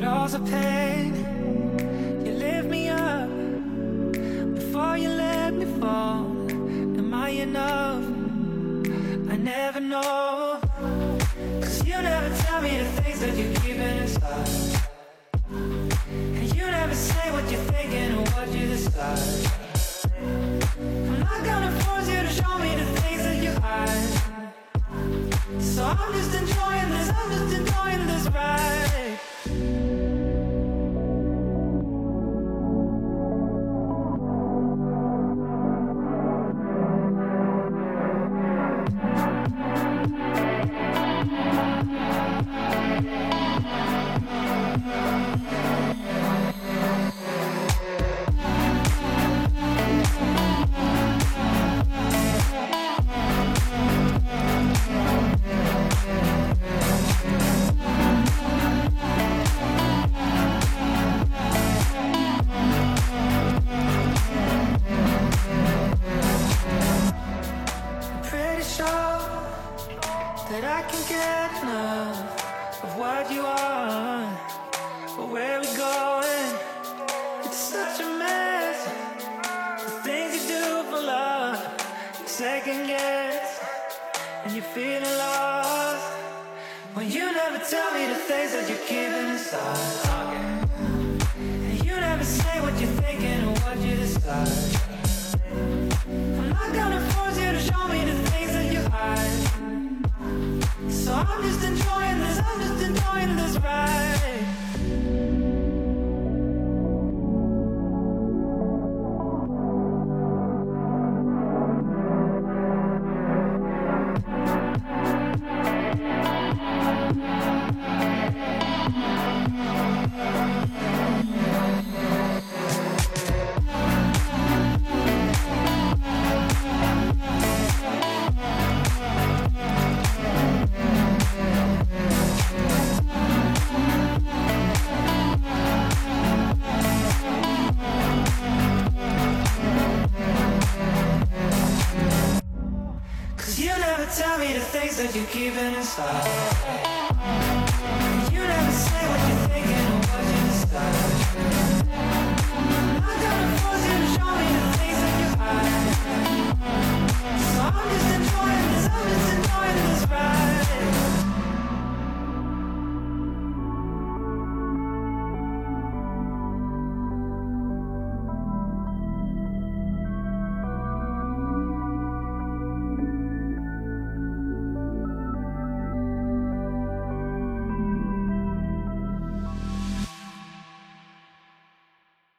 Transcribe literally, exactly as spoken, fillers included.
but also pain. You lift me up before you let me fall. Am I enough? I never know. Cause you never tell me the things that you're keeping inside. And you never say what you're thinking or what you decide. I'm not gonna force you to show me the things that you hide. So I'm just enjoying this, I'm just enjoying this ride. That I can get enough of what you are, but where we going? It's such a mess. The things you do for love, you second guess, and you're feeling lost when you never tell me the things that you're keeping inside. And you never say what you're thinking or what you decide. I'm not gonna force you to show me the things that you hide. So I'm just enjoying this, I'm just enjoying this ride. Tell me the things that you're keeping inside.